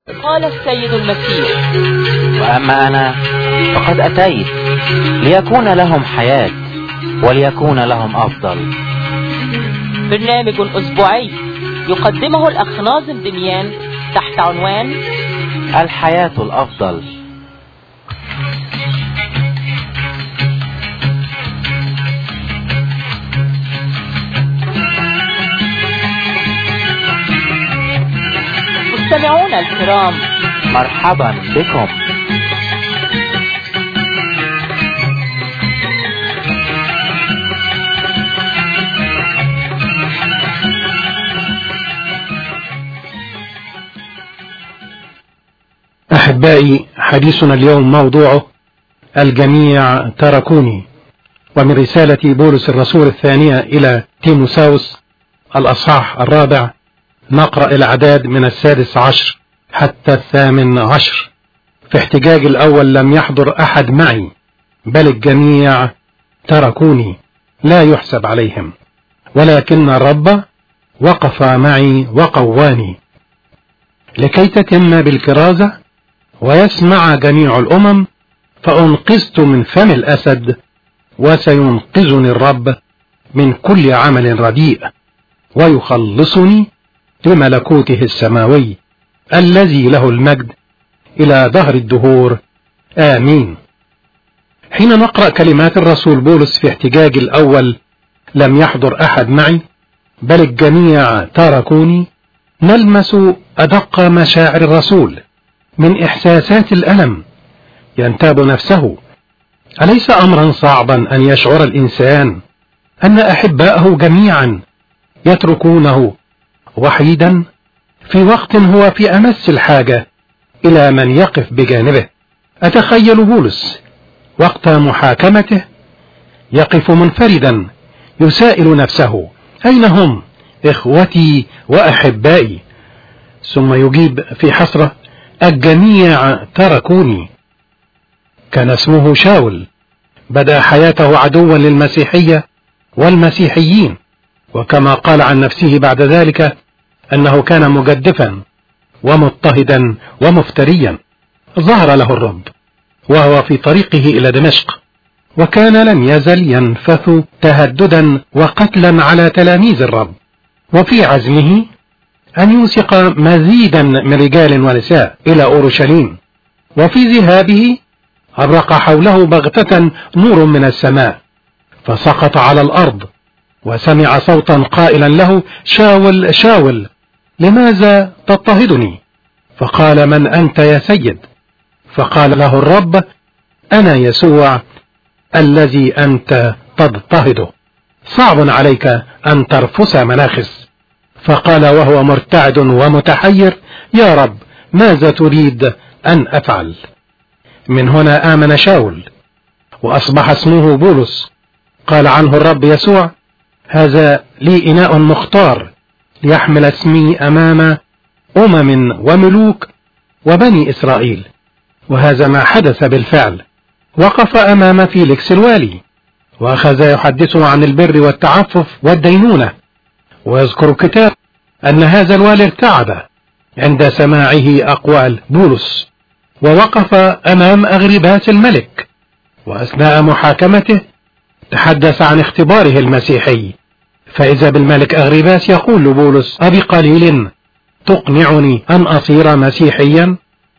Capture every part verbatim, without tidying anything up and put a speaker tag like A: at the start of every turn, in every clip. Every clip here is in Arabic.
A: قال السيد المسيح:
B: وأما أنا فقد أتيت ليكون لهم حياة وليكون لهم أفضل.
A: برنامج أسبوعي يقدمه الأخ ناظم دميان تحت عنوان
B: الحياة الأفضل.
A: مستمعونا الكرام،
B: مرحبا بكم.
C: أحبائي، حديثنا اليوم موضوعه الجميع تركوني، ومن رسالة بولس الرسول الثانية إلى تيموثاوس الأصحاح الرابع نقرأ الأعداد من السادس عشر حتى الثامن عشر. في احتجاج الأول: لم يحضر أحد معي بل الجميع تركوني، لا يحسب عليهم، ولكن الرب وقف معي وقواني لكي تتم بالكرازة ويسمع جميع الأمم، فأنقذت من فم الأسد، وسينقذني الرب من كل عمل رديء، ويخلصني لملكوته السماوي الذي له المجد إلى دهر الدهور، آمين. حين نقرأ كلمات الرسول بولس في احتجاج الأول: لم يحضر أحد معي بل الجميع تركوني، نلمس أدق مشاعر الرسول من إحساسات الألم ينتاب نفسه. أليس أمرا صعبا أن يشعر الإنسان أن أحباءه جميعا يتركونه وحيدا في وقت هو في أمس الحاجة إلى من يقف بجانبه؟ أتخيل بولس وقت محاكمته يقف منفردا يسائل نفسه: أين هم إخوتي وأحبائي؟ ثم يجيب في حسرة: الجميع تركوني. كان اسمه شاول، بدأ حياته عدوا للمسيحية والمسيحيين، وكما قال عن نفسه بعد ذلك أنه كان مجدفا ومضطهدا ومفتريا. ظهر له الرب وهو في طريقه إلى دمشق، وكان لم يزل ينفث تهددا وقتلا على تلاميذ الرب، وفي عزمه أن يوثق مزيدا من رجال ونساء إلى أورشليم. وفي ذهابه أبرق حوله بغتة نور من السماء، فسقط على الأرض، وسمع صوتا قائلا له: شاول شاول، لماذا تضطهدني؟ فقال: من أنت يا سيد؟ فقال له الرب: أنا يسوع الذي أنت تضطهده، صعب عليك أن ترفس مناخس. فقال وهو مرتعد ومتحير: يا رب، ماذا تريد أن أفعل؟ من هنا آمن شاول وأصبح اسمه بولس. قال عنه الرب يسوع: هذا لي إناء مختار ليحمل اسمي أمام أمم وملوك وبني إسرائيل. وهذا ما حدث بالفعل. وقف أمام فيليكس الوالي، وأخذ يحدثه عن البر والتعفف والدينونة. ويذكر الكتاب أن هذا الوالي ارتعب عند سماعه أقوال بولس، ووقف أمام أغرباس الملك، وأثناء محاكمته تحدث عن اختباره المسيحي. فإذا بالملك أغرباس يقول لبولس: أبقليل تقنعني أن أصير مسيحيا؟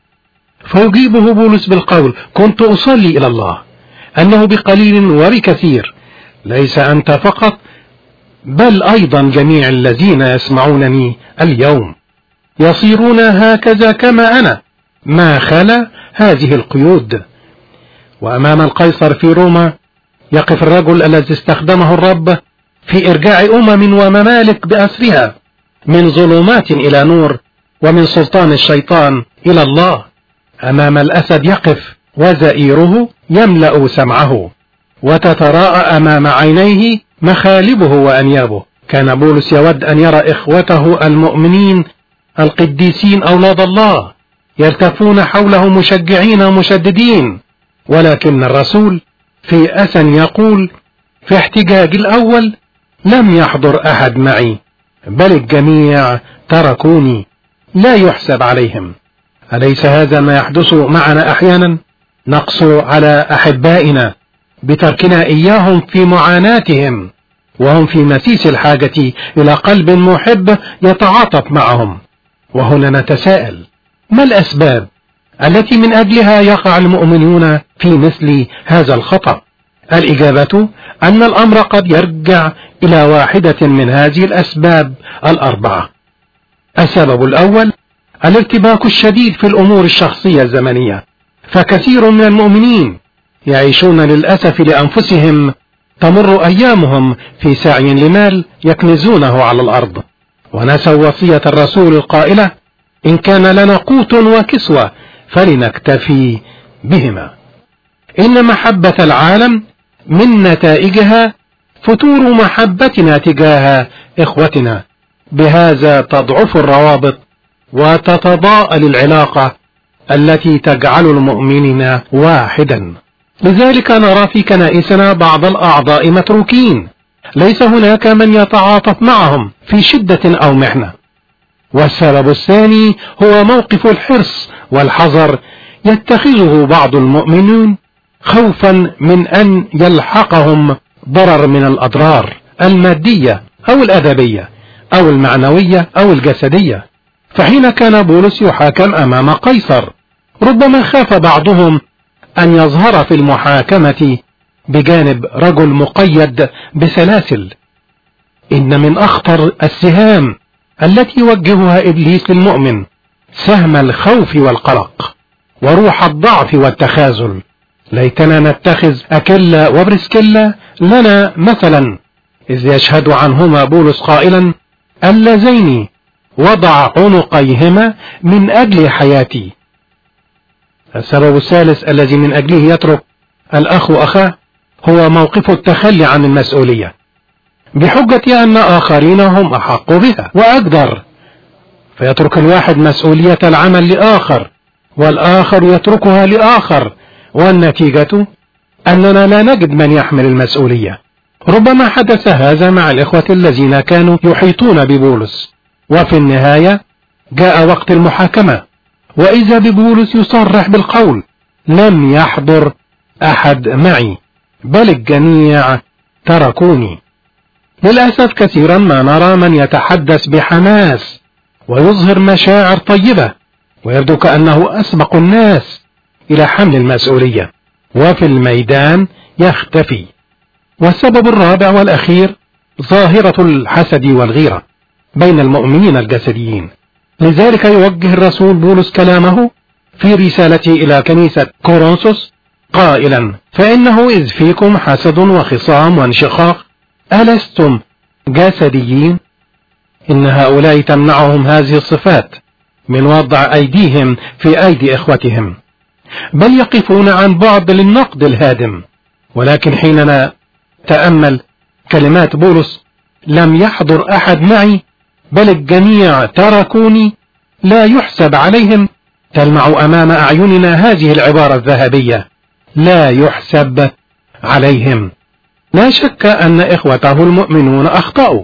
C: فيجيبه بولس بالقول: كنت أصلي إلى الله أنه بقليل وبكثير ليس أنت فقط بل أيضا جميع الذين يسمعونني اليوم يصيرون هكذا كما أنا، ما خلا هذه القيود. وأمام القيصر في روما يقف الرجل الذي استخدمه الرب في إرجاع أمم وممالك بأسرها من ظلمات إلى نور، ومن سلطان الشيطان إلى الله. أمام الأسد يقف وزئيره يملأ سمعه، وتتراءى أمام عينيه مخالبه وأنيابه. كان بولس يود أن يرى إخوته المؤمنين القديسين أولاد الله يلتفون حوله مشجعين ومشددين، ولكن الرسول في أسن يقول في احتجاج الأول: لم يحضر أحد معي بل الجميع تركوني، لا يحسب عليهم. أليس هذا ما يحدث معنا أحيانا؟ نقسو على أحبائنا بتركنا إياهم في معاناتهم، وهم في مسيس الحاجة إلى قلب محب يتعاطف معهم. وهنا نتساءل: ما الأسباب التي من أجلها يقع المؤمنون في مثل هذا الخطأ؟ الإجابة أن الأمر قد يرجع إلى واحدة من هذه الأسباب الأربعة. السبب الأول: الارتباك الشديد في الأمور الشخصية الزمنية، فكثير من المؤمنين يعيشون للأسف لأنفسهم، تمر أيامهم في سعي لمال يكنزونه على الأرض، ونسوا وصية الرسول القائلة: إن كان لنا قوت وكسوة فلنكتفي بهما. إن محبة العالم من نتائجها فتور محبتنا تجاه إخوتنا، بهذا تضعف الروابط وتتضاءل العلاقة التي تجعل المؤمنين واحدا. لذلك نرى في كنائسنا بعض الأعضاء متروكين، ليس هناك من يتعاطف معهم في شدة أو محنة. والسبب الثاني هو موقف الحرص والحذر يتخذه بعض المؤمنين خوفا من أن يلحقهم ضرر من الأضرار المادية أو الأدبية أو المعنوية أو الجسدية. فحين كان بولس يحاكم أمام قيصر، ربما خاف بعضهم أن يظهر في المحاكمة بجانب رجل مقيد بسلاسل. إن من أخطر السهام التي يوجهها إبليس للمؤمن سهم الخوف والقلق وروح الضعف والتخاذل. ليتنا نتخذ أكيلا وبرسكيلا لنا مثلا، إذ يشهد عنهما بولس قائلا: اللذين وضع عنقيهما من أجل حياتي. السبب الثالث الذي من أجله يترك الأخ أخاه هو موقف التخلي عن المسؤولية، بحجة أن آخرين هم أحق بها وأقدر، فيترك الواحد مسؤولية العمل لآخر والآخر يتركها لآخر، والنتيجة أننا لا نجد من يحمل المسؤولية. ربما حدث هذا مع الإخوة الذين كانوا يحيطون ببولس، وفي النهاية جاء وقت المحاكمة، وإذا ببولس يصرح بالقول: لم يحضر أحد معي بل الجميع تركوني. للأسف كثيرا ما نرى من يتحدث بحماس ويظهر مشاعر طيبة ويبدو كأنه أسبق الناس إلى حمل المسؤولية، وفي الميدان يختفي. والسبب الرابع والأخير ظاهرة الحسد والغيرة بين المؤمنين الجسديين. لذلك يوجه الرسول بولس كلامه في رسالته إلى كنيسة كورنثوس قائلا: فإنه إذ فيكم حسد وخصام وانشقاق ألستم جسديين؟ إن هؤلاء تمنعهم هذه الصفات من وضع أيديهم في أيدي إخوتهم، بل يقفون عن بعد للنقد الهادم. ولكن حيننا تأمل كلمات بولس: لم يحضر أحد معي بل الجميع تركوني، لا يحسب عليهم، تلمع أمام أعيننا هذه العبارة الذهبية: لا يحسب عليهم. لا شك أن إخوته المؤمنون أخطأوا،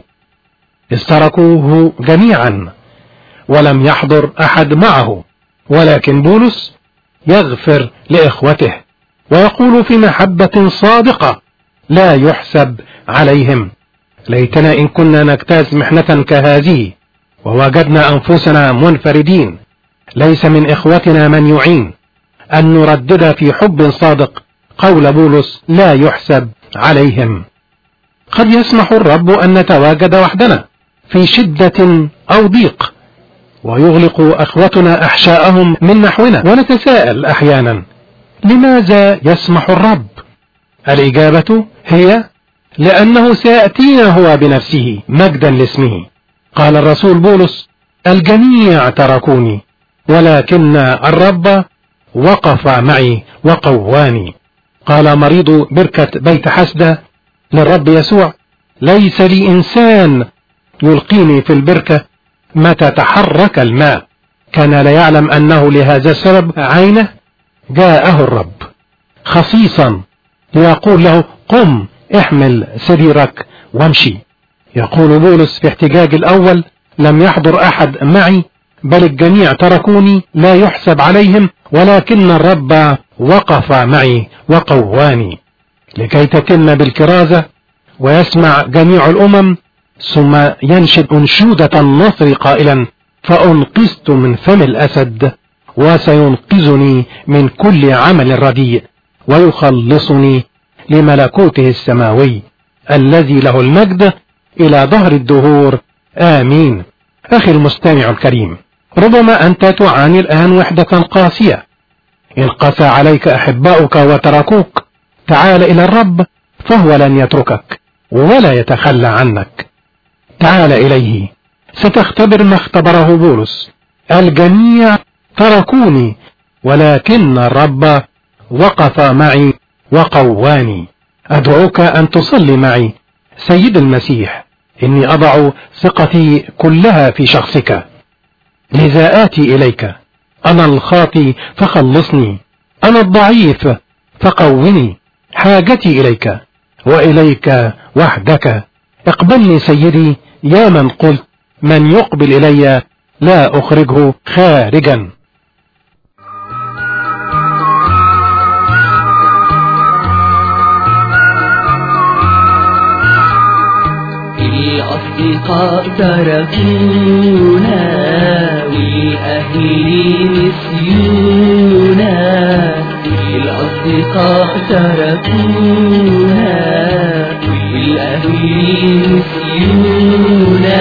C: استركوه جميعا ولم يحضر أحد معه، ولكن بولس يغفر لإخوته ويقول في محبة صادقة: لا يحسب عليهم. ليتنا إن كنا نجتاز محنة كهذه ووجدنا أنفسنا منفردين ليس من إخوتنا من يعين، أن نردد في حب صادق قول بولس: لا يحسب عليهم. قد يسمح الرب أن نتواجد وحدنا في شدة أو ضيق ويغلق أخوتنا أحشاءهم من نحونا، ونتساءل أحيانا: لماذا يسمح الرب؟ الإجابة هي: لأنه سيأتينا هو بنفسه مجدا لاسمه. قال الرسول بولس: الجميع تركوني ولكن الرب وقف معي وقواني. قال مريض بركة بيت حسدة للرب يسوع: ليس لي إنسان يلقيني في البركة متى تحرك الماء. كان لا يعلم أنه لهذا السبب عينه جاءه الرب خصيصا ليقول له: قم احمل سريرك وامشي. يقول بولس في احتجاج الأول: لم يحضر أحد معي بل الجميع تركوني لا يحسب عليهم، ولكن الرب وقف معي وقواني، لكي تتم بالكرازة ويسمع جميع الأمم. ثم ينشد أنشودة النصر قائلا: فأنقذت من فم الأسد، وسينقذني من كل عمل رديء، ويخلصني لملكوته السماوي الذي له المجد إلى ظهر الدهور، آمين. أخي المستمع الكريم، ربما أنت تعاني الآن وحدة قاسية، إن قسى عليك أحباؤك وتركوك، تعال إلى الرب فهو لن يتركك ولا يتخلى عنك. تعال إليه، ستختبر ما اختبره بولس: الجميع تركوني ولكن الرب وقف معي وقواني. أدعوك أن تصلي معي: سيد المسيح، إني أضع ثقتي كلها في شخصك، لذا آتي إليك. أنا الخاطي فخلصني، أنا الضعيف فقوني، حاجتي إليك وإليك وحدك. اقبلني سيدي، يا من قلت: من يقبل إلي لا أخرجه خارجا.
D: الأصدقاء تركونا والأهل نسيونا، الأصدقاء تركونا والأهل نسيونا،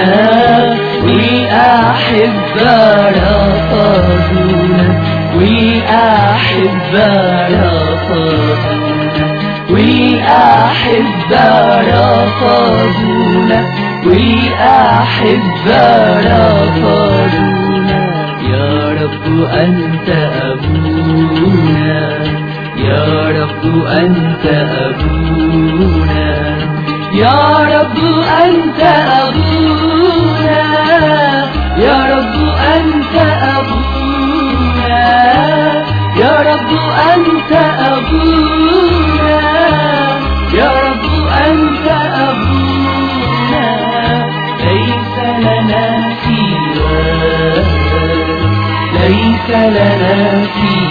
D: والأحبة رفضونا والأحبة رفضونا والأحبة رفضونا والأحبة رفضونا. يا رب أنت أبونا، يا رب أنت أبونا، يا رب أنت أبونا، يا رب أنت أبونا، يا رب أنت أبونا، يا رب أنت أبونا. ليس لنا سواك، ليس لنا سواك.